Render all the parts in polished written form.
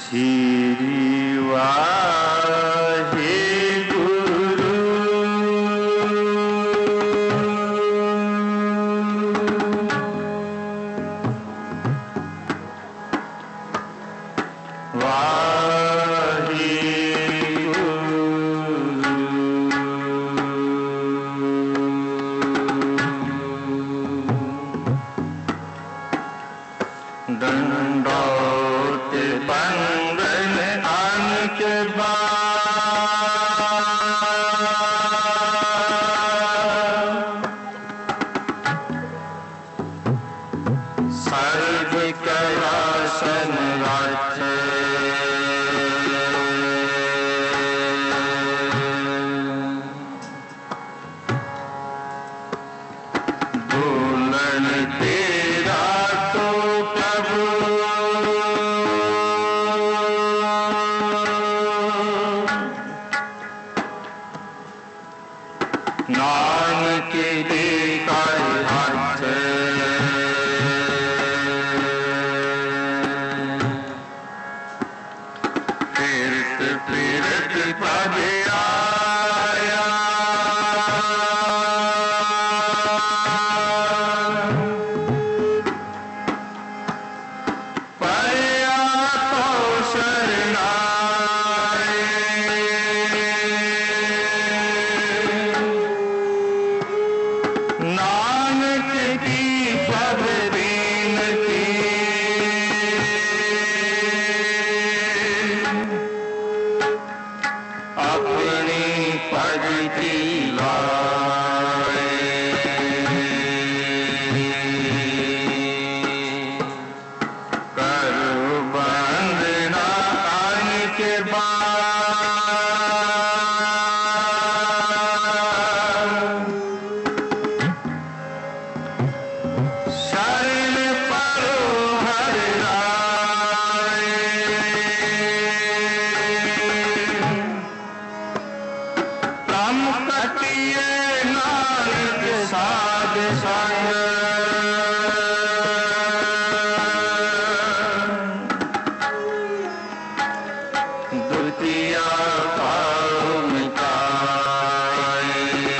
श्री वाहेगुरु। दंडोत बंदन आनक सर्व कला सनराच बोलन तेरा तो प्रभु नानक देखा हाथ फिरत फिरत पद आया पया तो शरणाए नानक की पद बीनती अपनी पगती लाए करो बंदना आनक शरण परो हर राय प्रम कटिए नानक साध संग द्वितीया भाव मिटाए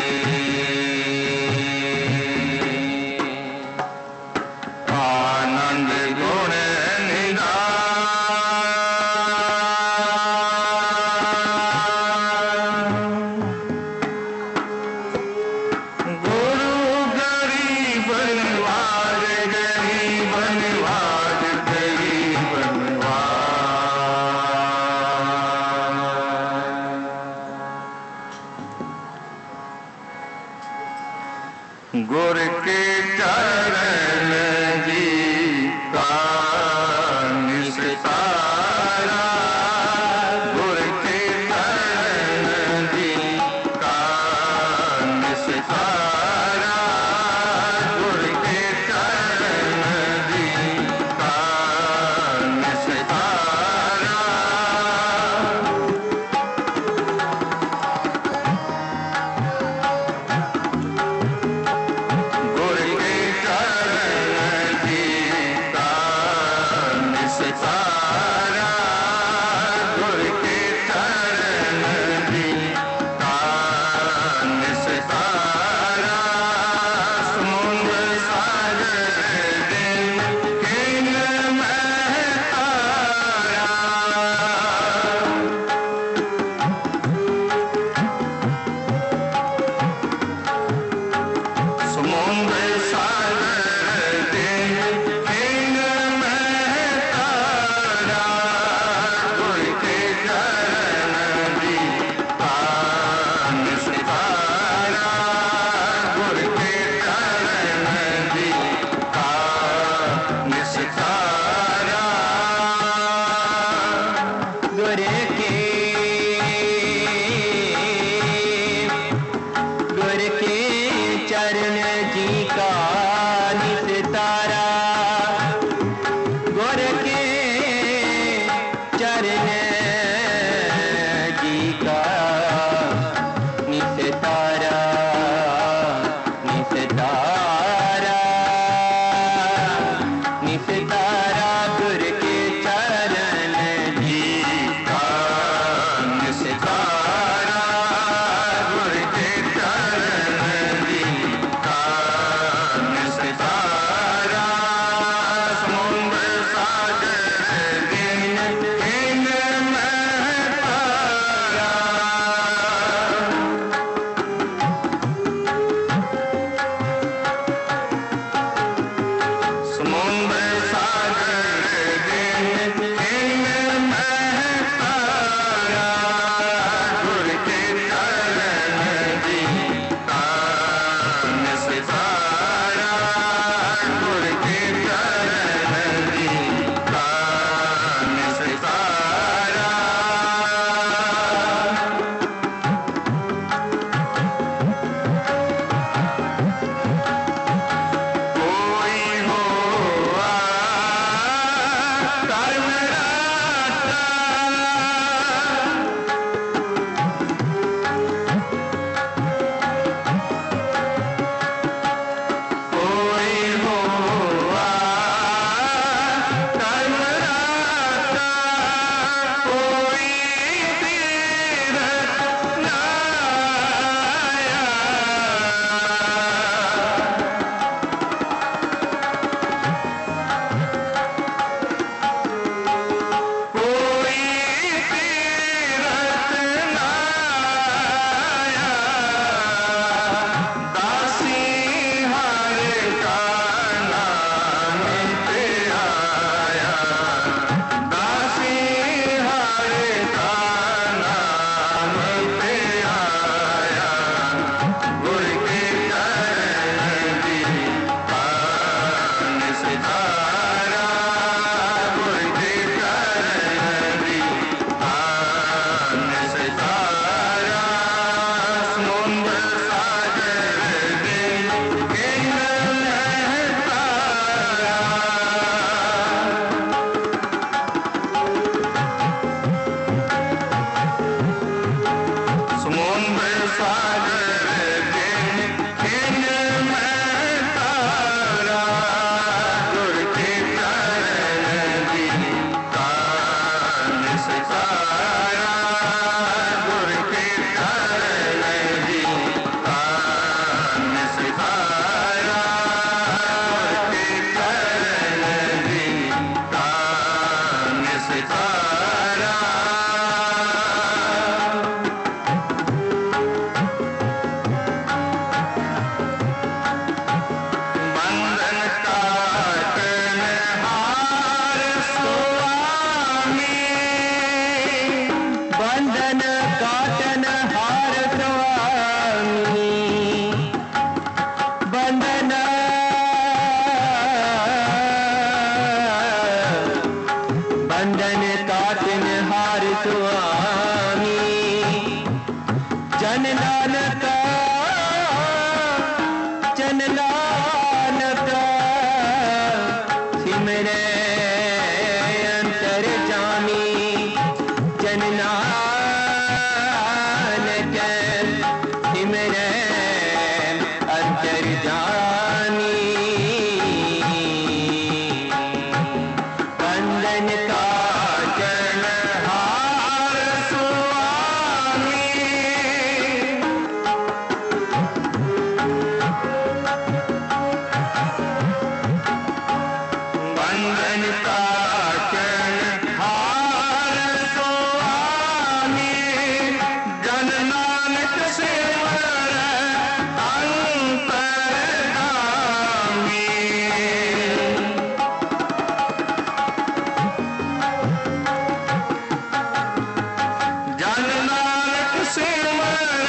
आनंद गुण निधान गुरु गरीब नवाज गरीब नवाज गरीब नवाज गुर के चरण जी का निस्तारा गुर के चरण जी का निस्तारा गुर के चरण जी का निस्तारा गुर के बंधन काटन हार स्वामी बंधन बंधन काटन हार स्वामी जन नानक सिमरे अंतर जामी जन नानक सिमरे अंतर जामी बंधन काटन हार स्वामी बंधन काटन हार स्वामी जन नानक सिमर अंतरगामी जन नानक सिमर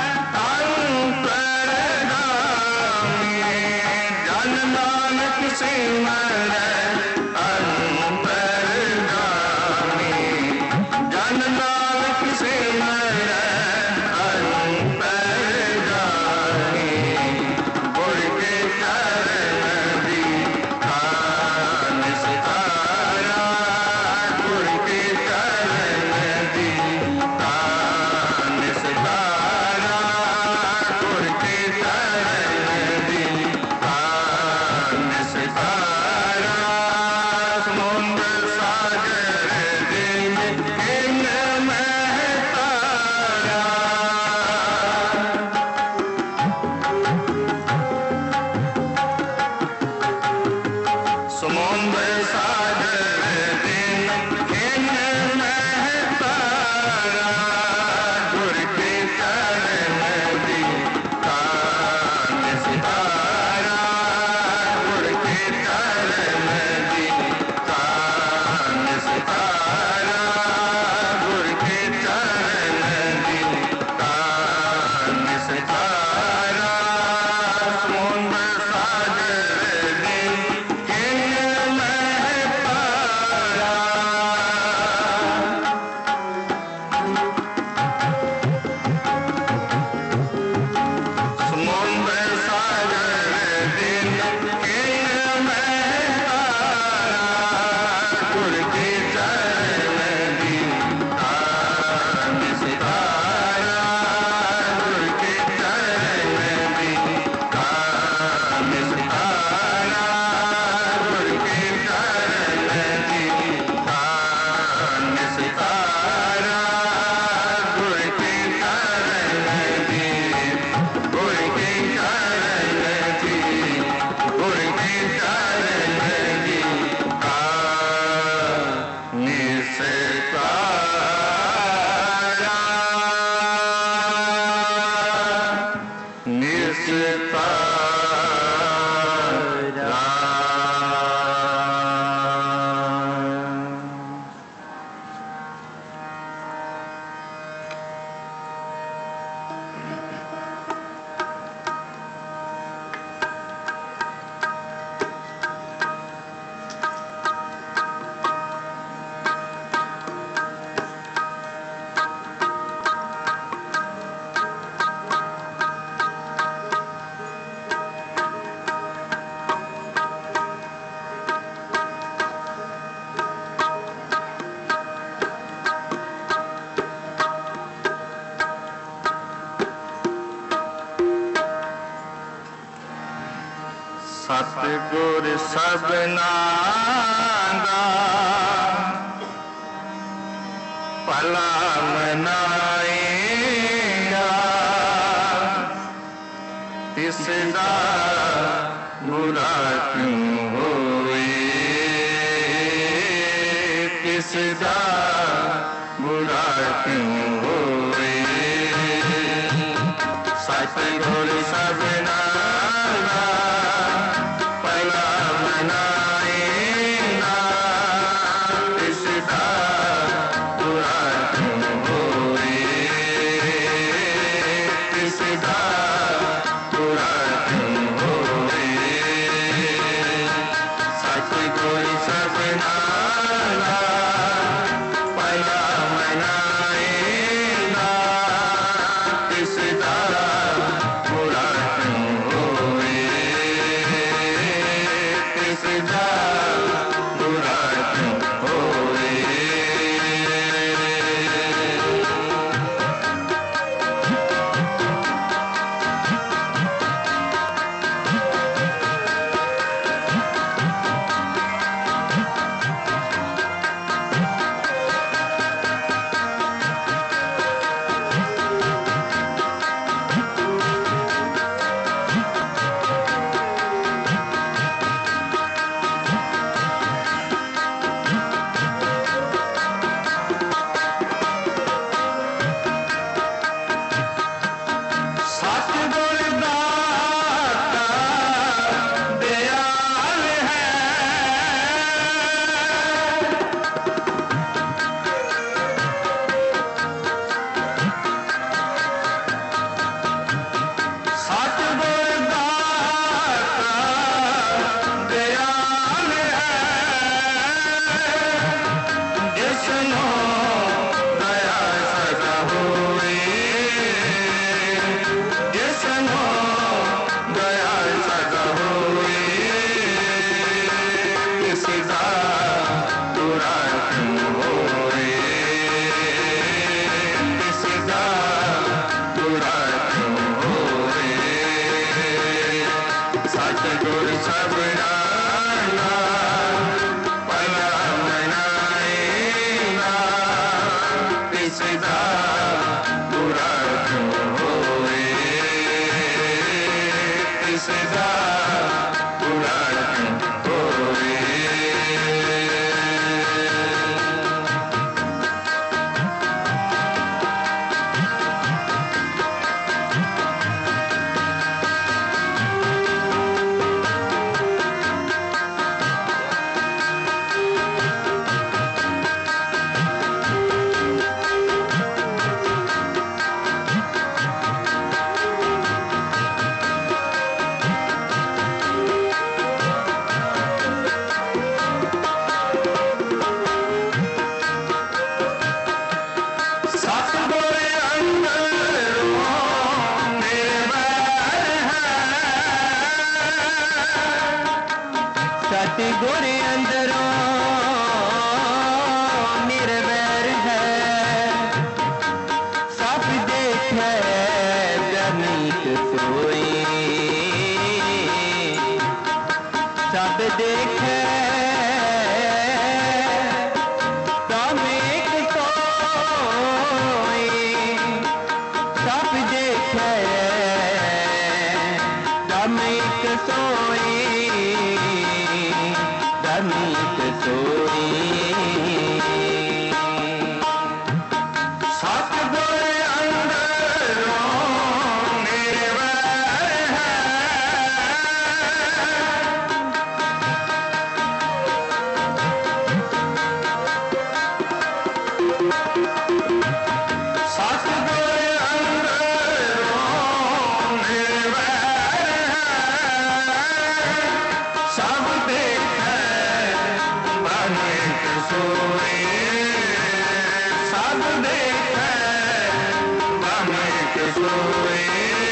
अंतरगामी जन नानक सिमर अंतरगामी जन नानक सिमर अंतरगामी गुर के चरण दी कान सितारा गुर के चरण दी कान सितारा गुर के चरण दी कान सितारा समुद्र सागर दिन किन महतारा समुद्र सागर दिन किन महतारा गुर के चरण दी कान सितारा गुर के चरण दी कान सितारा गुर के चरण दी कान सितारा समुद्र सागर दिन किन महतारा समुद्र सागर दिन किन महतारा गुर के चरण दी कान सितारा गुर के चरण दी कान सितारा गुर के चरण दी कान सितारा गुर के चरण दी गुर के चरण दी गुर के चरण दी कान सितारा सतगुर सबना दा भला मनाएगा तिसदा बुरा क्यों होए तिसदा बुरा क्यों होए सतगुर सबना बुरा क्यों हो सतगुर अंदरों निर्वैर है, सब देखे जमीत सोई, सब देखे जमीत सोई, सब देखे जमीत सोई, जमीत सोई। सतगुर अंदरों निर्वैर है, सतगुर अंदरों निर्वैर है, सब देखे बनित सोई, सब देखे बनित सोई।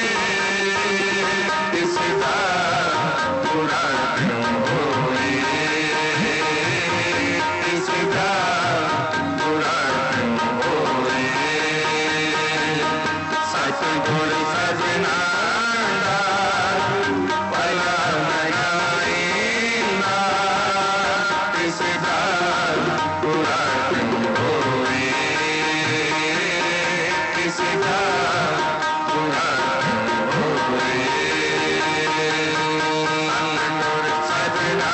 इसका बुरा क्यों होए, इसका बुरा क्यों होए। सतगुर सजना पला लगाईना, इसका बुरा क्यों होए, इसका बुरा क्यों होए। सतगुर सजना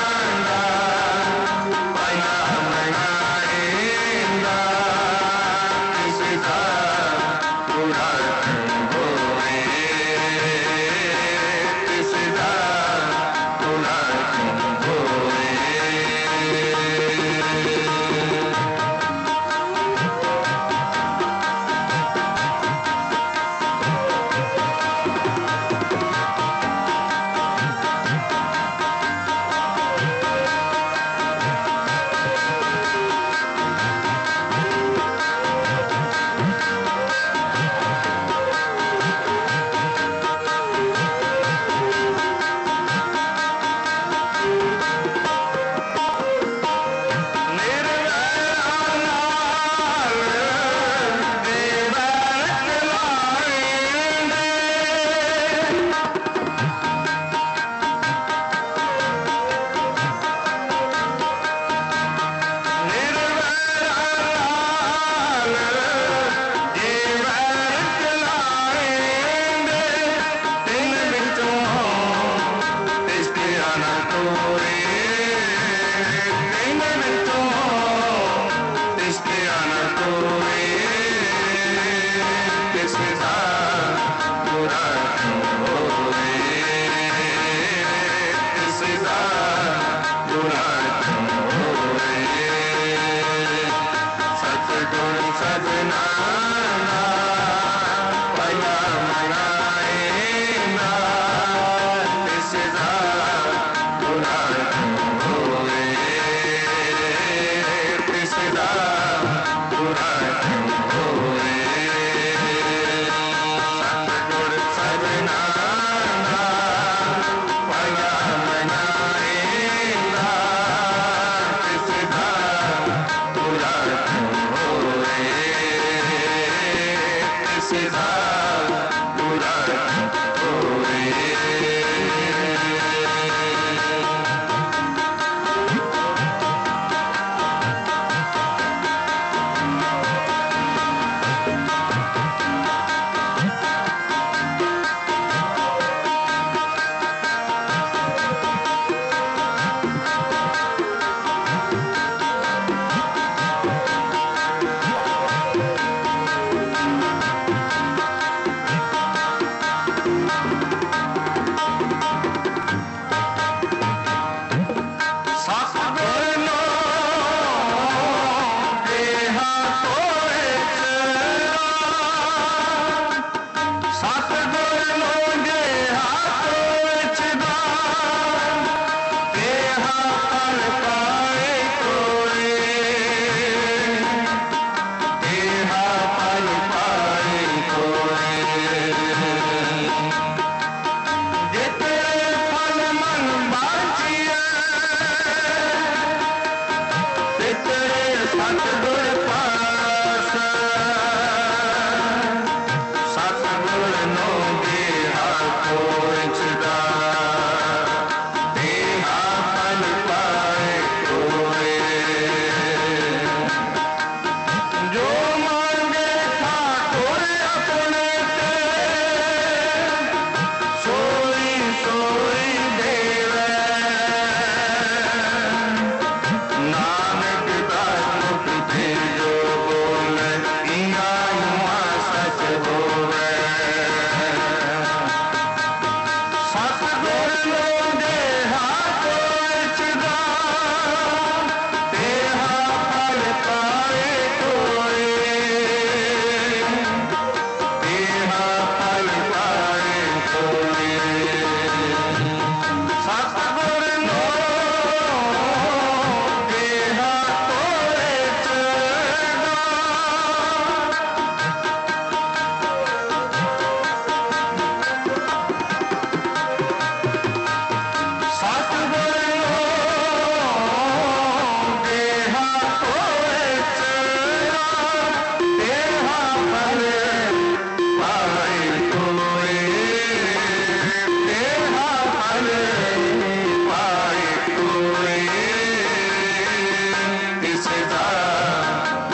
पला लगाईना, इसका बुरा क्यों होए, इसका बुरा क्यों होए।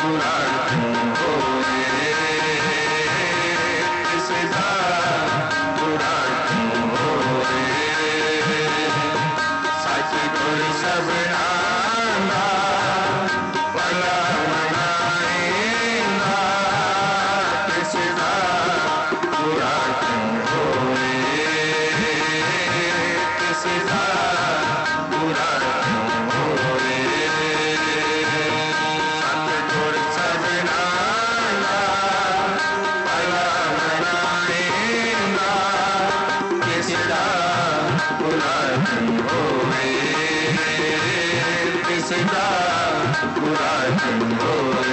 पूरा क्यों होए, किसका पूरा क्यों होए, सच गुर सबना भला मनाएगा, किसका पूरा क्यों होए, किसका पूरा क्यों होए, सतगुर सबना भला मनाएगा, किसका पूरा क्यों होए, किसका पूरा क्यों होए।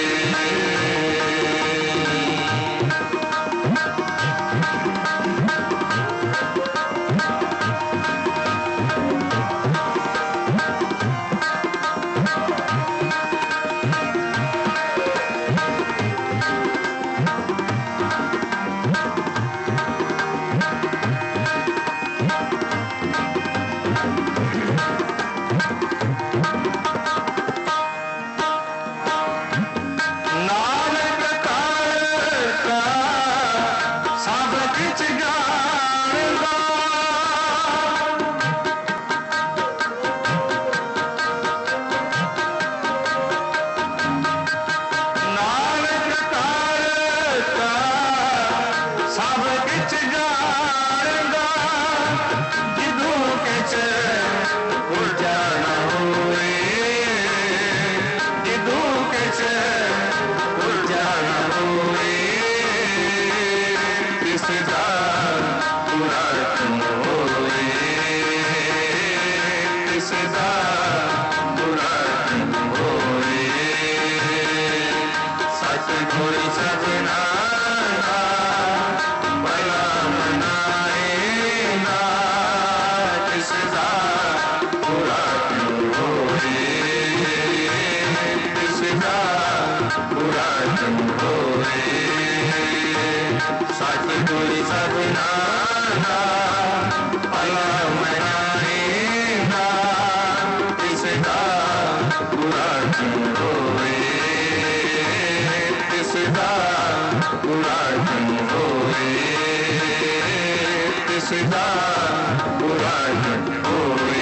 नानक का सब कुछ जानदा, नानक का सब कुछ जानदा, जिदों किछ उलझा ना होए, जिदों किछ उलझा ना होए, किसका पूरा क्यों होए, किसका पूरा क्यों होए, सतगुर सबना भला मनाएगा, किसका पूरा क्यों होए, किसका पूरा क्यों होए, सतगुर सबना भला मनाएगा, किसका पूरा क्यों होए, किसका पूरा क्यों होए, किसका पूरा क्यों होए।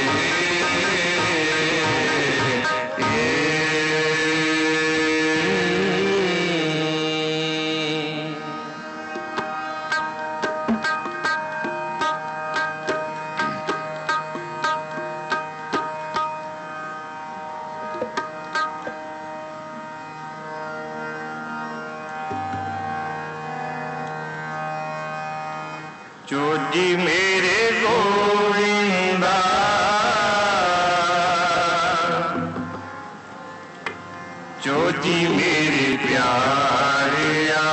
जोजी मेरे गोविंदा, जोजी मेरे प्यारिया,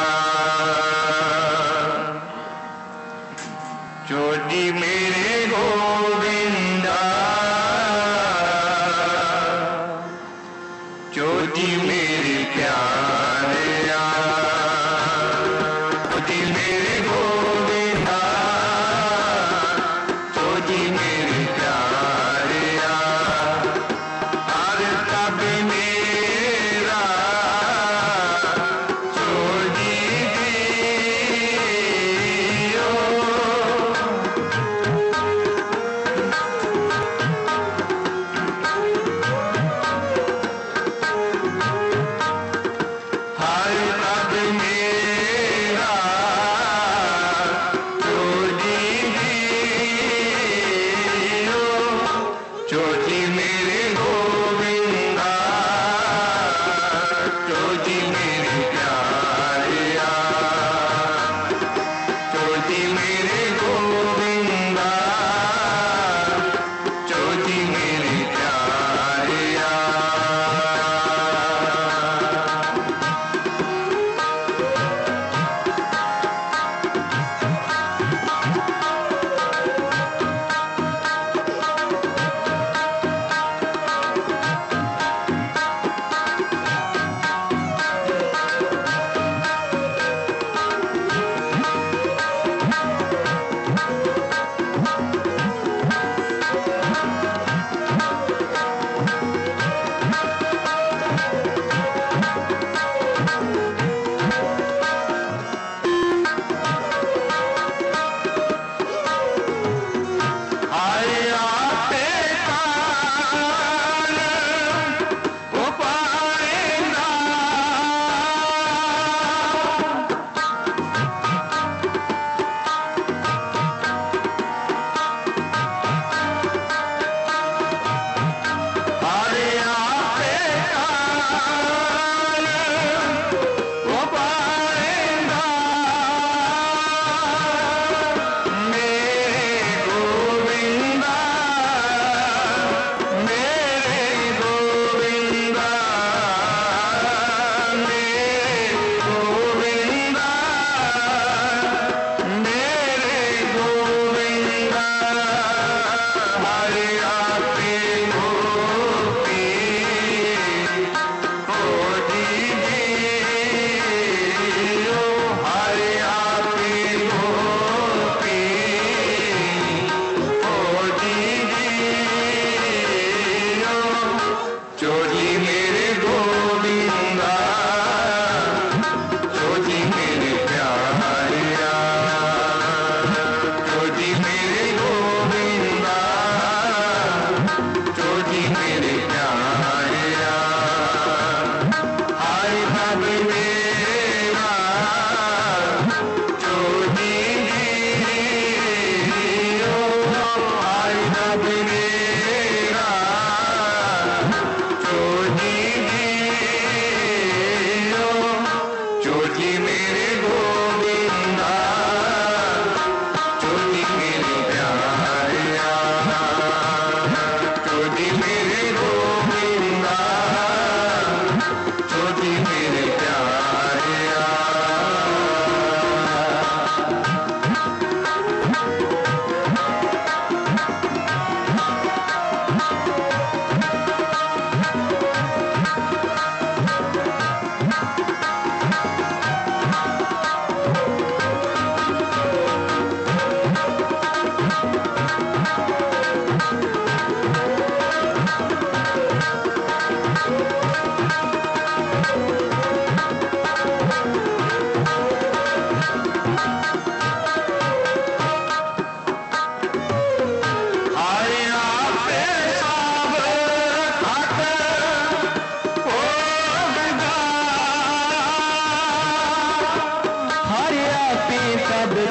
जोजी मेरे गोविंदा, जोजी मेरे प्यारिया, जोजी मेरे गोविंदा, जोजी मेरे प्यारिया, हर तब मेरा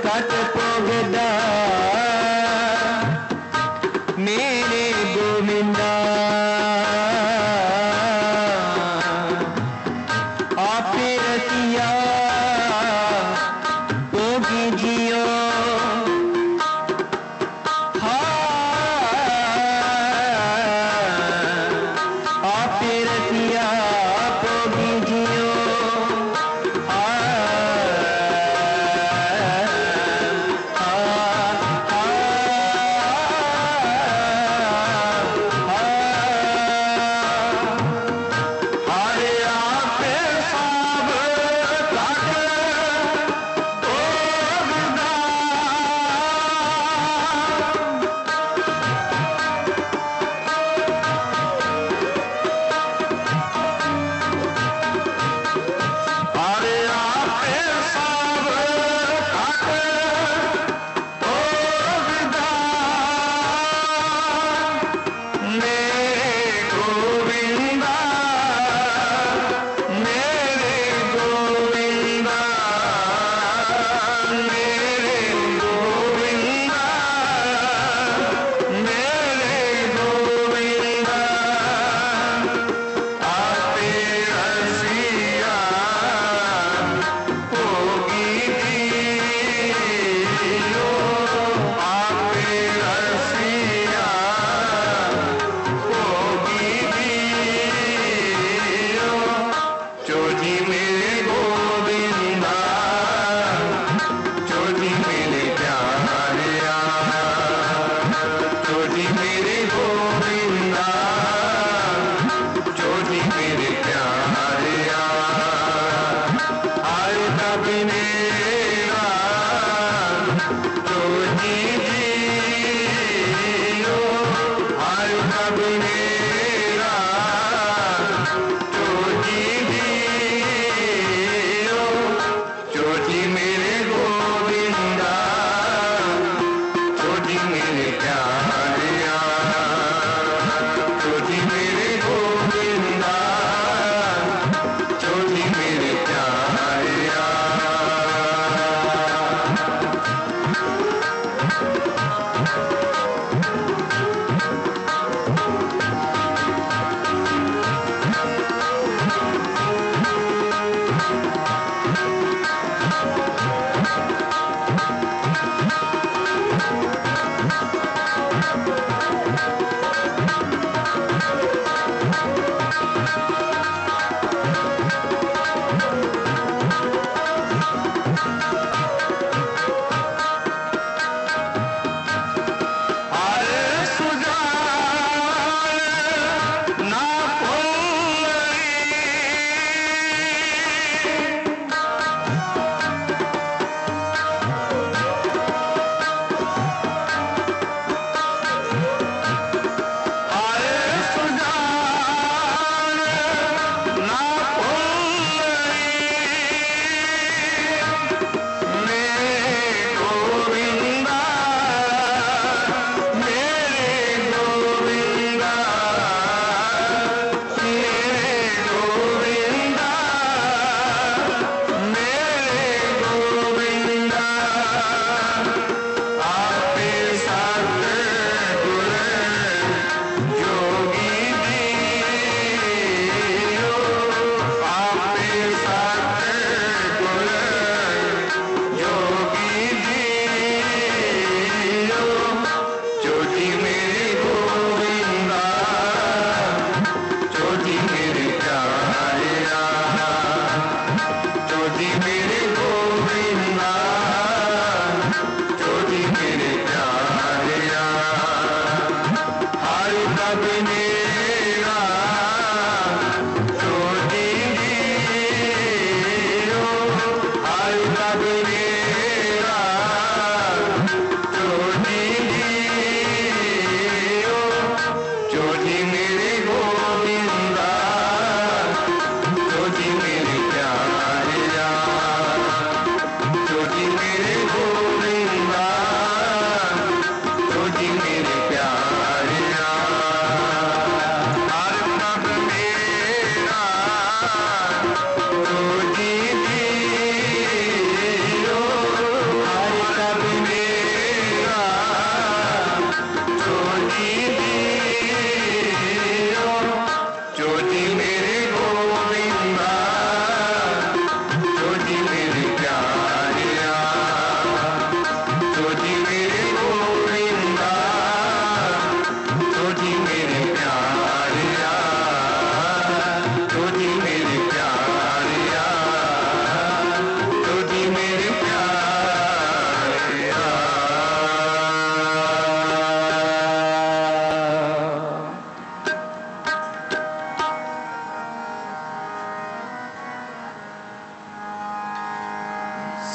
सत पोगदा मेरे गोविंदा आपे रसिया पोगी जियो आपे रसिया पोगी जियो आ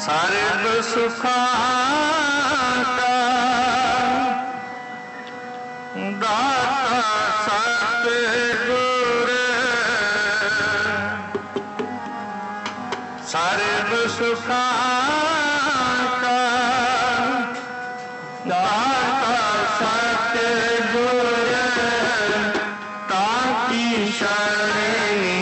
सर्व सुखा का दाता सतगुर सर्व सुखा का दाता सतगुर ताकी शरणी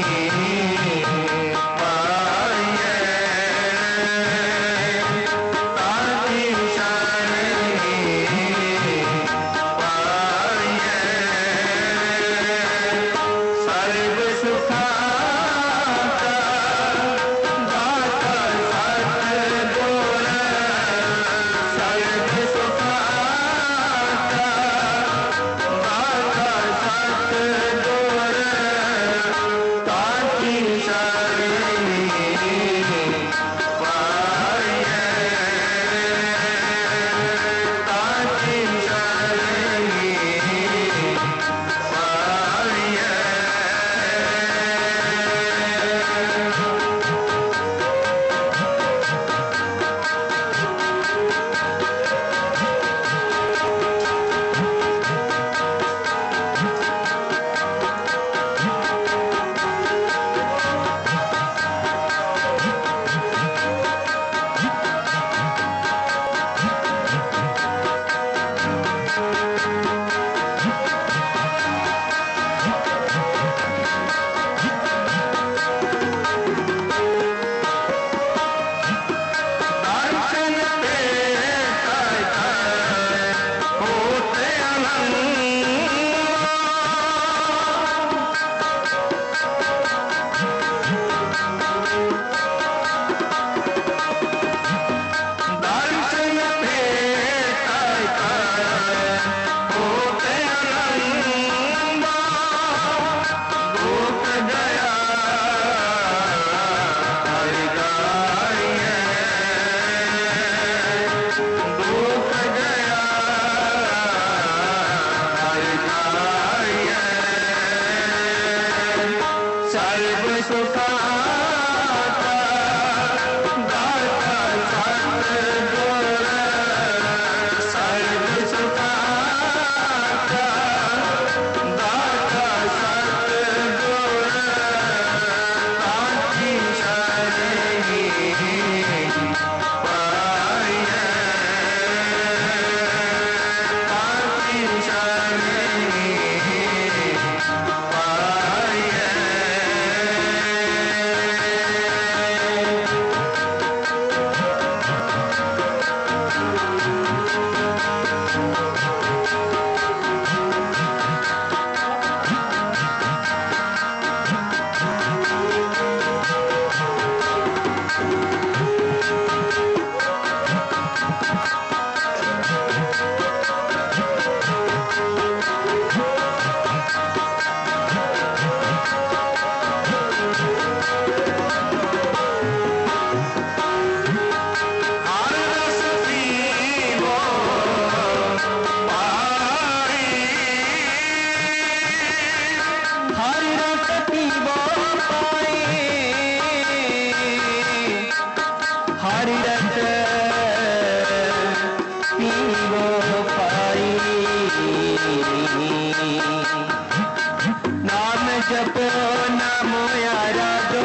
जपो नमो यारा दो,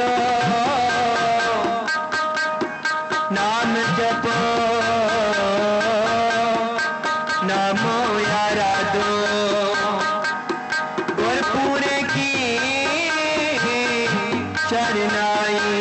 नाम जपो नमो यारा दो, गुरपुरे की शरणाई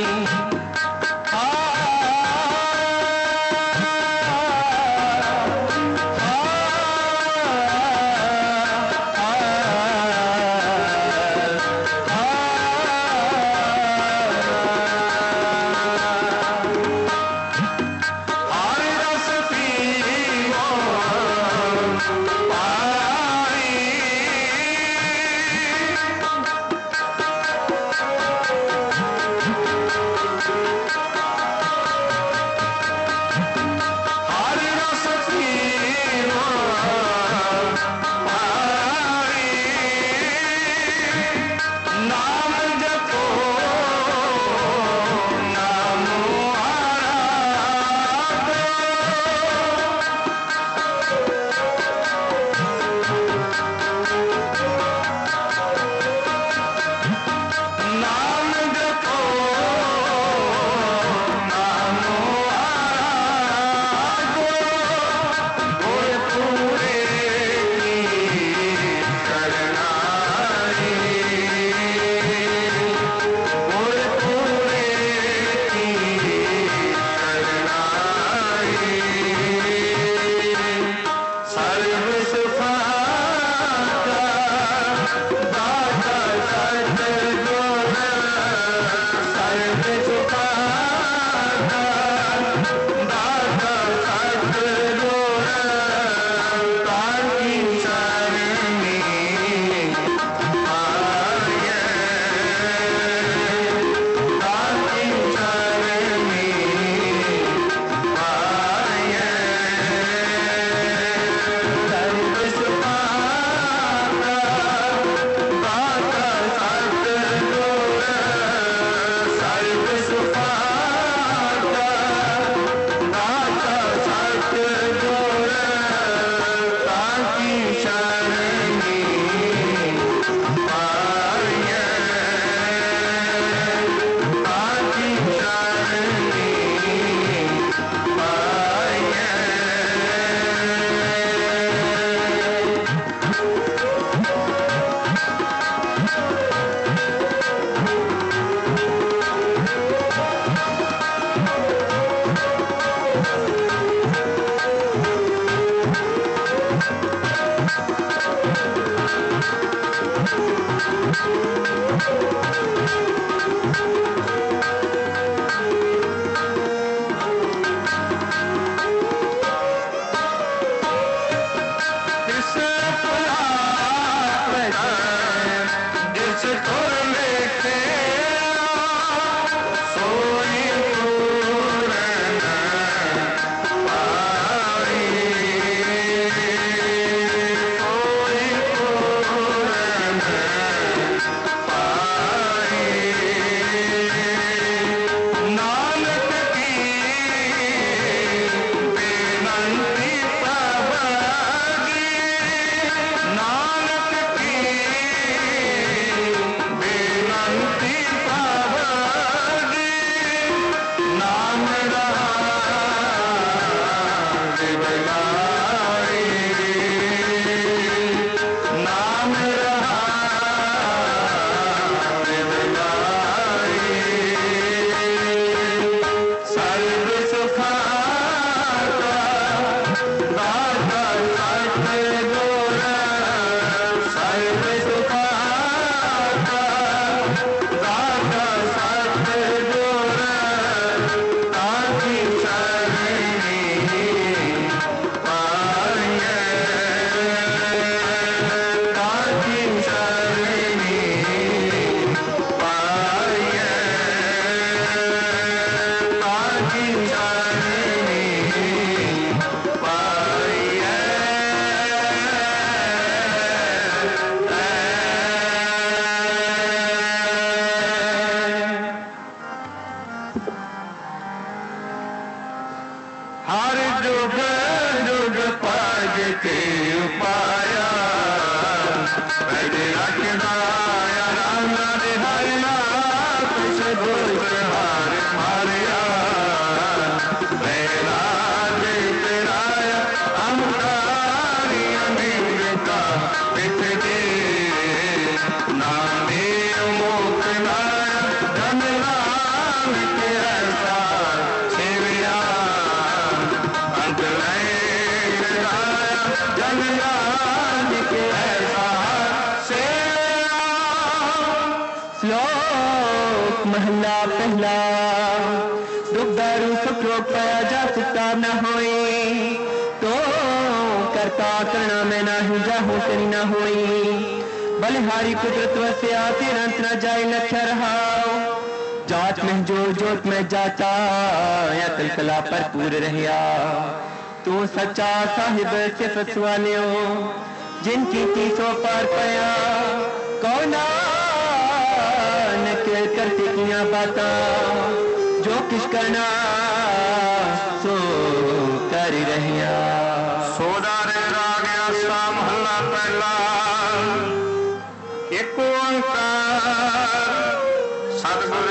हर जुग जुग पाज के पाया रखना राम हरना कुछ भूत हार मारिया मेरा तेराया अमकारी अमीरता पिछ दे नामे मुख नाया धन नाम के ऐसा सेविया श्लोक महला पहला दुख दारू सुख रोग पाया जा सकता न होए तो करता करना में नाही जाहू करी न होई बलिहारी कुदरत वसे आते अंत न जाए लख्या रहा जात में जो जोत में जाता या कलकला भरपूर रहिया तू सच्चा साहिब सिफत वालियो जिनकी 300 पार पाया कौना के करते किया बाता जो किस करना सो कर रहिया सोदारे राग आसा महला पहला एक ओंकार सतगुर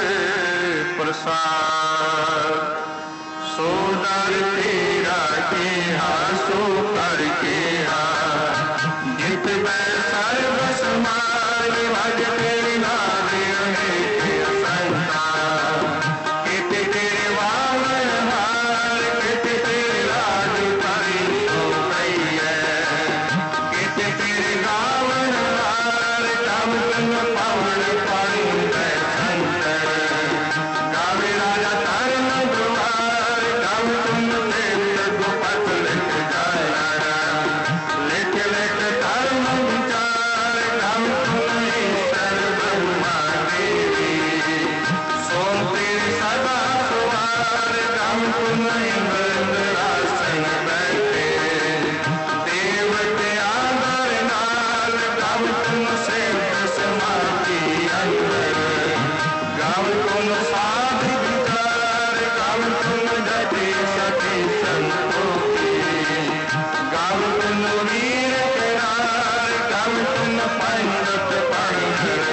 प्रसाद सोदार तेरा के सो कर के जित मैं सर्व समाज भज तेरी नाम रहे संता कित तेरे वामन हार कित तेरे राज करी हो गई है कित तेरे गावन हार तम तुम पावन पानी गए संत गावे राजा तरन द्वार तम तुम देव गोपत लिख जाया लिख लिख धर्म विचार तम तुम ईश्वर ब्रह्मा देवी सोम तेरे सदा सुवार तम तुम इंद्र आसन बैठे देवते आदर नाल तम तुम सेवक समाधि अंदर गम तुम साध विचार गम तुम जति सती संतोषी गम तुम वीर करार गम तुम पंडित पंडित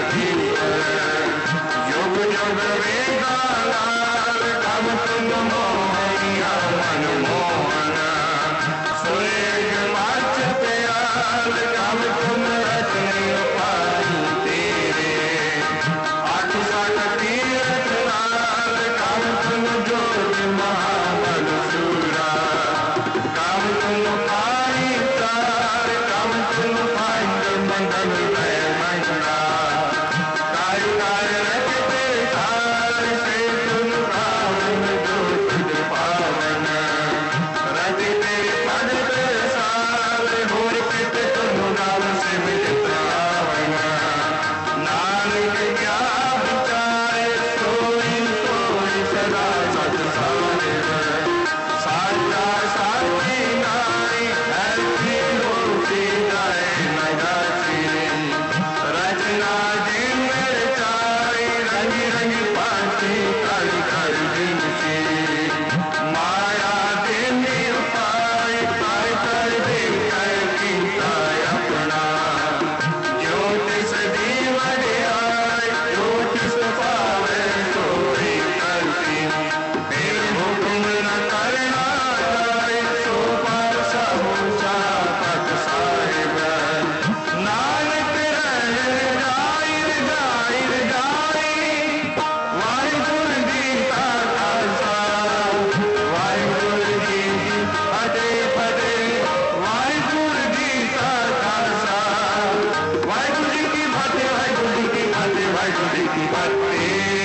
युग युग वेदालाल गम तुम मोहनिया मन मोहन सुरेग माच प्याल गम तुम रजनी पाई तेरे आठ साठ तीरथ लाल गम तुम जोग महाबल सूरा गम तुम पाई तार गम तुम पांड मंडल भय मंडला काय काय रखते तार से तुम पावन जो तुझ पावन रज तेरे पद पे साल होर पित तुम नाम से मिलत आवन नानक क्या विचारे सोई सोई सदा सत सारे साचा साची नारी ऐसी होती जाए न जाती रचना दिन मेरे चारी रंग रंग पाती कर कर दिन से माया दिन उपाय कर कर दिन कर कीता अपना ज्योतिष दीवन आय ज्योतिष पावे सोई करती फिर हुक्म न करना जाए सो पार समूचा पद साहिब नानक रहे जाहिर जाहिर जाई वाहिगुरू जी का खालसा वाहिगुरू जी की फतेह फतेह वाहिगुरू जी का खालसा वाहिगुरू जी की फतेह वाहिगुरू जी की फतेह वाहिगुरू जी की फतेह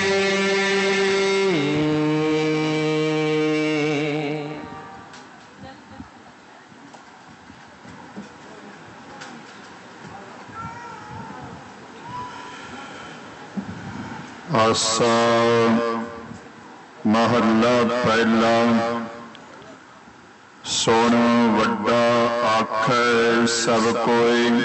आसा महला पहला सुन वड्डा आखै सब कोई